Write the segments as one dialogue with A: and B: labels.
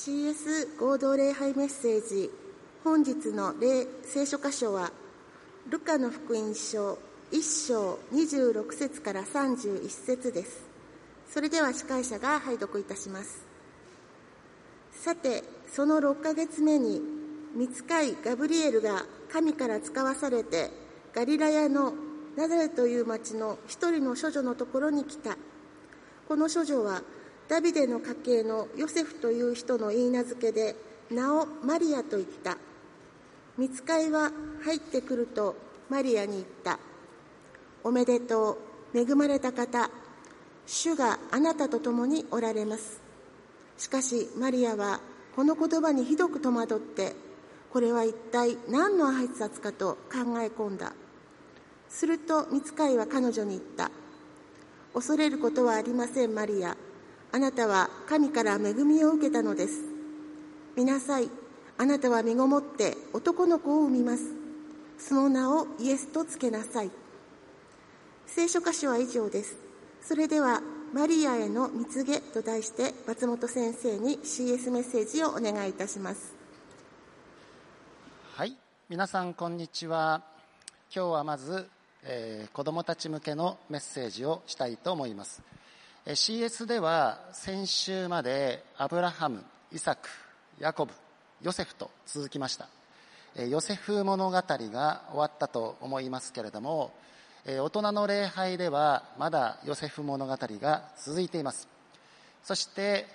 A: CS 合同礼拝メッセージ、本日の聖書箇所はルカの福音書1章26節から31節です。それでは司会者が拝読いたします。さて、その6ヶ月目に御使いガブリエルが神から使わされてガリラヤのナザレという町の一人の処女のところに来た。この処女はダビデの家系のヨセフという人の言い名付けで名をマリアと言った。御使いは入ってくるとマリアに言った。おめでとう、恵まれた方、主があなたと共におられます。しかしマリアはこの言葉にひどく戸惑って、これは一体何の挨拶かと考え込んだ。すると御使いは彼女に言った。恐れることはありません、マリア。あなたは神から恵みを受けたのです。見なさい、あなたは身ごもって男の子を産みます。その名をイエスとつけなさい。聖書箇所は以上です。それではマリアへの蜜げと題して松本先生に CS メッセージをお願いいたします。
B: はい、皆さんこんにちは。今日はまず、子どもたち向けのメッセージをしたいと思います。CS では先週までアブラハム、イサク、ヤコブ、ヨセフと続きました。ヨセフ物語が終わったと思いますけれども、大人の礼拝ではまだヨセフ物語が続いています。そして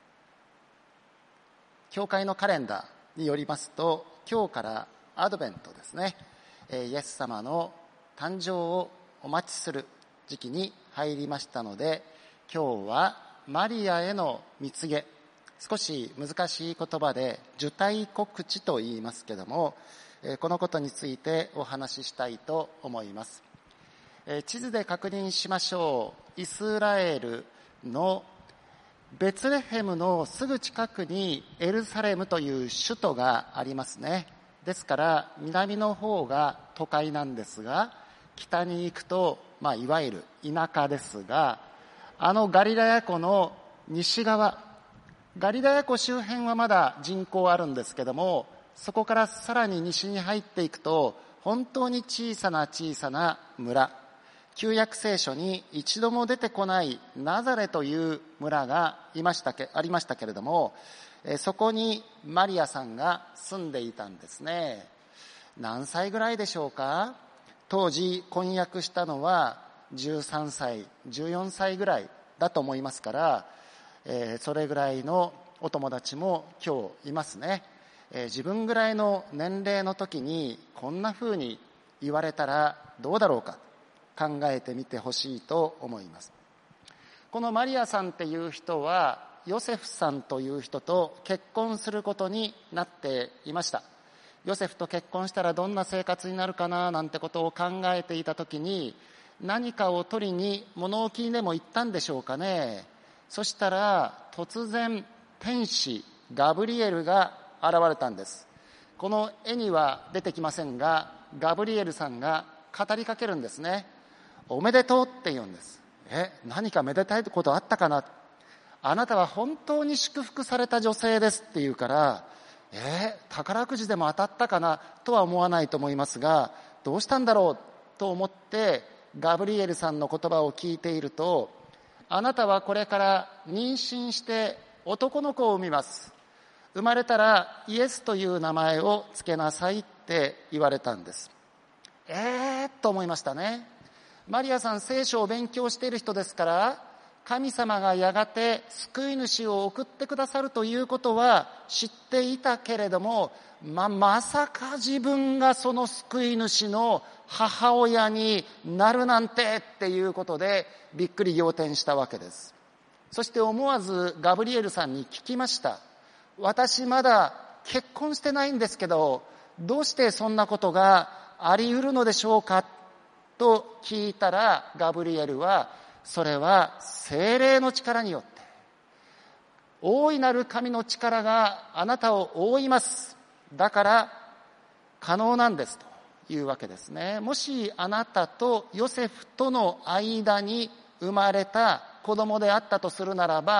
B: 教会のカレンダーによりますと、今日からアドベントですね。イエス様の誕生をお待ちする時期に入りましたので、今日はマリアへの蜜げ、少し難しい言葉で受胎告知と言いますけれども、このことについてお話ししたいと思います。地図で確認しましょう。イスラエルのベツレヘムのすぐ近くにエルサレムという首都がありますね。ですから南の方が都会なんですが、北に行くと、いわゆる田舎ですが、ガリラヤ湖の西側、ガリラヤ湖周辺はまだ人口あるんですけども、そこからさらに西に入っていくと本当に小さな村、旧約聖書に一度も出てこないナザレという村がありましたけれども、そこにマリアさんが住んでいたんですね。何歳ぐらいでしょうか。当時婚約したのは13歳、14歳ぐらいだと思いますから、それぐらいのお友達も今日いますね。自分ぐらいの年齢の時にこんな風に言われたらどうだろうか考えてみてほしいと思います。このマリアさんっていう人はヨセフさんという人と結婚することになっていました。ヨセフと結婚したらどんな生活になるかななんてことを考えていた時に、何かを取りに物置にでも行ったんでしょうかね。そしたら突然天使ガブリエルが現れたんです。この絵には出てきませんが、ガブリエルさんが語りかけるんですね。おめでとうって言うんです。何かめでたいことあったかな。あなたは本当に祝福された女性ですって言うから、宝くじでも当たったかなとは思わないと思いますが、どうしたんだろうと思ってガブリエルさんの言葉を聞いていると、あなたはこれから妊娠して男の子を産みます。生まれたらイエスという名前をつけなさいって言われたんです。と思いましたね。マリアさん聖書を勉強している人ですから、神様がやがて救い主を送ってくださるということは知っていたけれども、まさか自分がその救い主の母親になるなんてっていうことでびっくり仰天したわけです。そして思わずガブリエルさんに聞きました。私まだ結婚してないんですけど、どうしてそんなことがあり得るのでしょうかと聞いたら、ガブリエルは、それは聖霊の力によって、大いなる神の力があなたを覆います。だから可能なんですというわけですね。もしあなたとヨセフとの間に生まれた子供であったとするならば、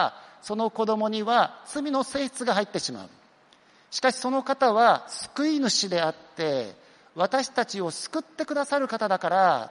B: その子供には罪の性質が入ってしまう。しかしその方は救い主であって、私たちを救ってくださる方だから、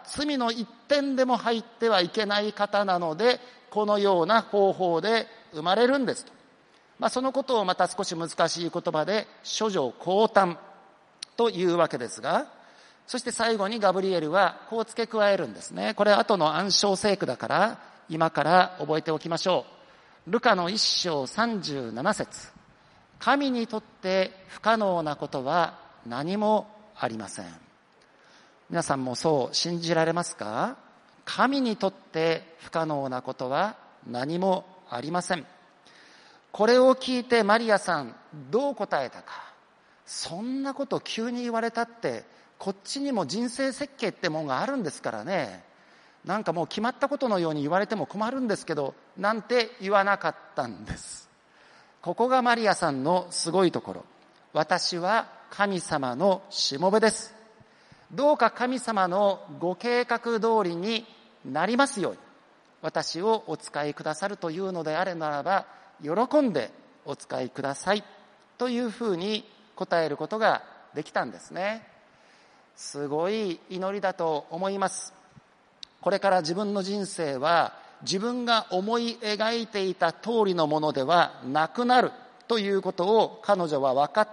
B: 罪の一点でも入ってはいけない方なので、このような方法で生まれるんですと。そのことをまた少し難しい言葉で処女降誕というわけですが、そして最後にガブリエルはこう付け加えるんですね。これ後の暗唱聖句だから今から覚えておきましょう。ルカの1章37節。神にとって不可能なことは何もありません。皆さんもそう信じられますか？神にとって不可能なことは何もありません。これを聞いてマリアさんどう答えたか。そんなこと急に言われたって、こっちにも人生設計ってもんがあるんですからね。なんかもう決まったことのように言われても困るんですけど、なんて言わなかったんです。ここがマリアさんのすごいところ。私は神様のしもべです。どうか神様のご計画通りになりますように、私をお使いくださるというのであれならば、喜んでお使いくださいというふうに答えることができたんですね。すごい祈りだと思います。これから自分の人生は自分が思い描いていた通りのものではなくなるということを彼女は分かって、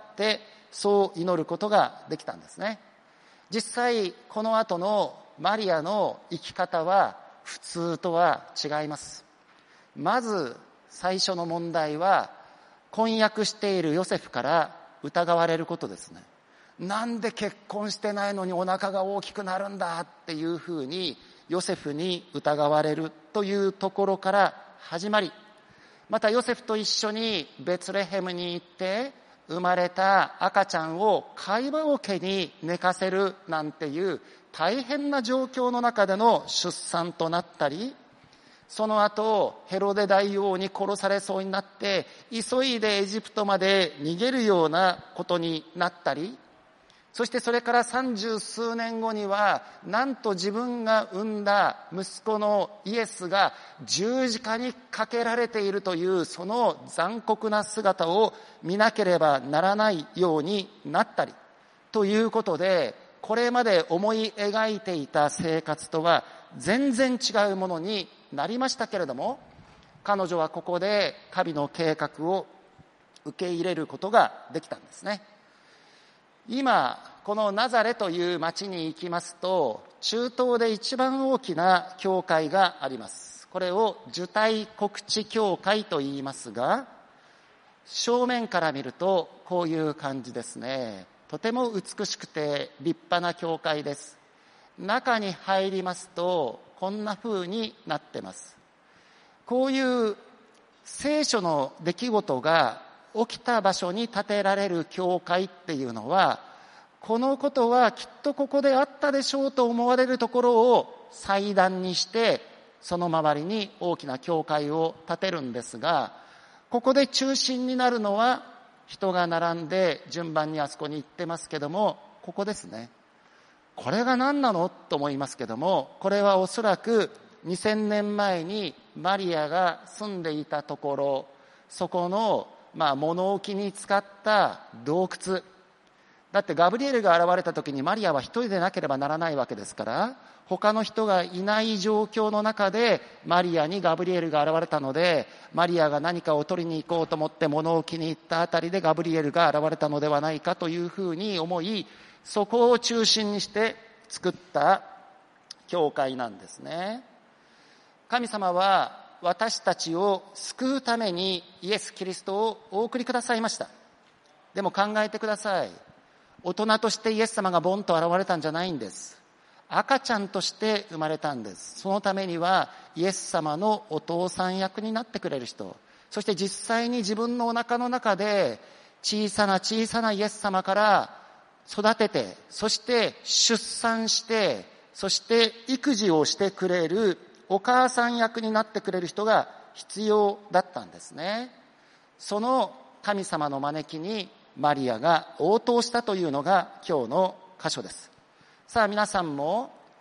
B: そう祈ることができたんですね。実際この後のマリアの生き方は普通とは違います。まず最初の問題は、婚約しているヨセフから疑われることですね。なんで結婚してないのにお腹が大きくなるんだっていうふうにヨセフに疑われるというところから始まり、またヨセフと一緒にベツレヘムに行って生まれた赤ちゃんを貝羽桶に寝かせるなんていう大変な状況の中での出産となったり、その後ヘロデ大王に殺されそうになって急いでエジプトまで逃げるようなことになったり、そしてそれから30数年後にはなんと自分が産んだ息子のイエスが十字架にかけられているというその残酷な姿を見なければならないようになったりということで、これまで思い描いていた生活とは全然違うものになりましたけれども、彼女はここで神の計画を受け入れることができたんですね。今このナザレという町に行きますと、中東で一番大きな教会があります。これを受胎告知教会と言いますが、正面から見るとこういう感じですね。とても美しくて立派な教会です。中に入りますとこんな風になってます。こういう聖書の出来事が起きた場所に建てられる教会っていうのは、このことはきっとここであったでしょうと思われるところを祭壇にして、その周りに大きな教会を建てるんですが、ここで中心になるのは人が並んで順番にあそこに行ってますけども、ここですね。これが何なのと思いますけども、これはおそらく2000年前にマリアが住んでいたところ、そこの物置に使った洞窟だって、ガブリエルが現れた時にマリアは一人でなければならないわけですから、他の人がいない状況の中でマリアにガブリエルが現れたので、マリアが何かを取りに行こうと思って物置に行ったあたりでガブリエルが現れたのではないかというふうに思い、そこを中心にして作った教会なんですね。神様は私たちを救うためにイエス・キリストをお送りくださいました。でも考えてください。大人としてイエス様がボンと現れたんじゃないんです。赤ちゃんとして生まれたんです。そのためにはイエス様のお父さん役になってくれる人、そして実際に自分のお腹の中で小さなイエス様から育てて、そして出産して、そして育児をしてくれるお母さん役になってくれる人が必要だったんですね。その神様の招きにマリアが応答したというのが今日の箇所です。さあ皆さんも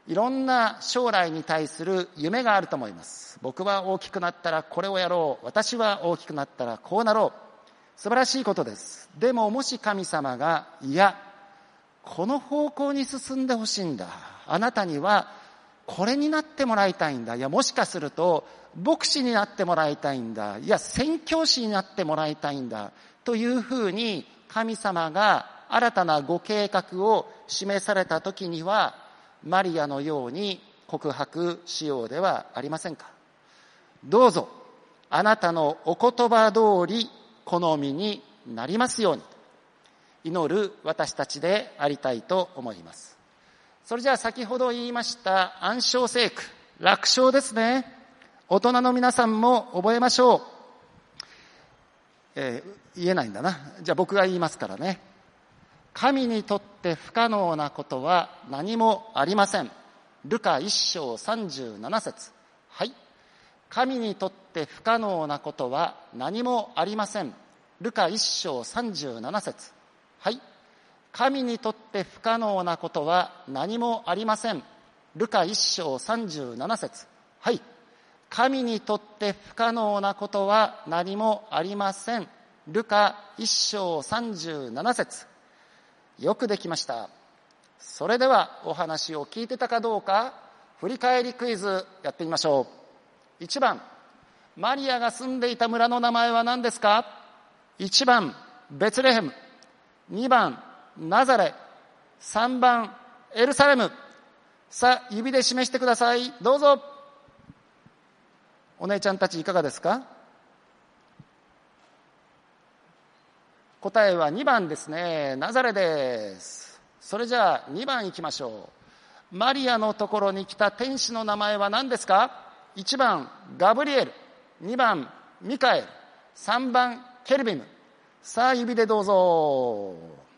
B: いろんな将来に対する夢があると思います。僕は大きくなったらこれをやろう。私は大きくなったらこうなろう。素晴らしいことです。でももし神様が、いや、この方向に進んでほしいんだ。あなたにはこれになってもらいたいんだ。いや、もしかすると牧師になってもらいたいんだ。いや、宣教師になってもらいたいんだ。というふうに神様が新たなご計画を示されたときには、マリアのように告白しようではありませんか。どうぞあなたのお言葉通り好みになりますように祈る私たちでありたいと思います。それじゃあ先ほど言いました安唱聖句、楽章ですね。大人の皆さんも覚えましょう。言えないんだな。じゃあ僕が言いますからね。神にとって不可能なことは何もありません。ルカ1章37節。はい。神にとって不可能なことは何もありません。ルカ1章37節。はい。神にとって不可能なことは何もありません。ルカ1章37節。はい。神にとって不可能なことは何もありません。ルカ1章37節。よくできました。それではお話を聞いてたかどうか振り返りクイズやってみましょう。1番、マリアが住んでいた村の名前は何ですか。1番、ベツレヘム。2番、ナザレ。3番、エルサレム。さあ、指で示してください。どうぞ。お姉ちゃんたちいかがですか。答えは2番ですね。ナザレです。それじゃあ2番行きましょう。マリアのところに来た天使の名前は何ですか。1番ガブリエル、2番ミカエル、3番ケルビム。さあ指でどうぞ。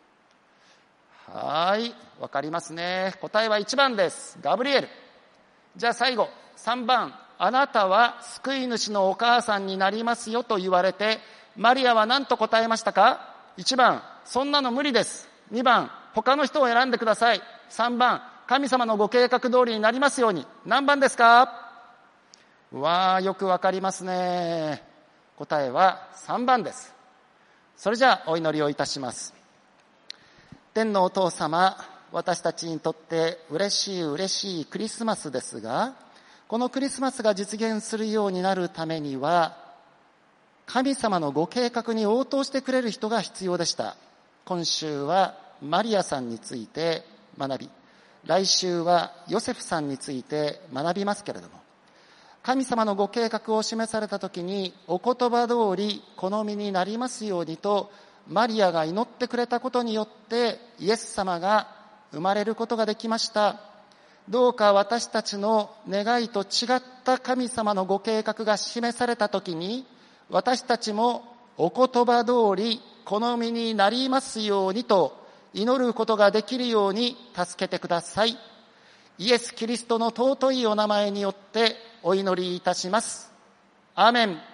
B: はい、わかりますね。答えは1番です。ガブリエル。じゃあ最後3番、あなたは救い主のお母さんになりますよと言われてマリアは何と答えましたか。1番、そんなの無理です。2番、他の人を選んでください。3番、神様のご計画通りになりますように。何番ですか。わあ、よくわかりますね。答えは3番です。それじゃあお祈りをいたします。天のお父様、私たちにとって嬉しいクリスマスですが、このクリスマスが実現するようになるためには、神様のご計画に応答してくれる人が必要でした。今週はマリアさんについて学び、来週はヨセフさんについて学びますけれども、神様のご計画を示されたときにお言葉通り好みになりますようにとマリアが祈ってくれたことによってイエス様が生まれることができました。どうか私たちの願いと違った神様のご計画が示されたときに、私たちもお言葉通り好みになりますようにと祈ることができるように助けてください。イエス・キリストの尊いお名前によってお祈りいたします。アーメン。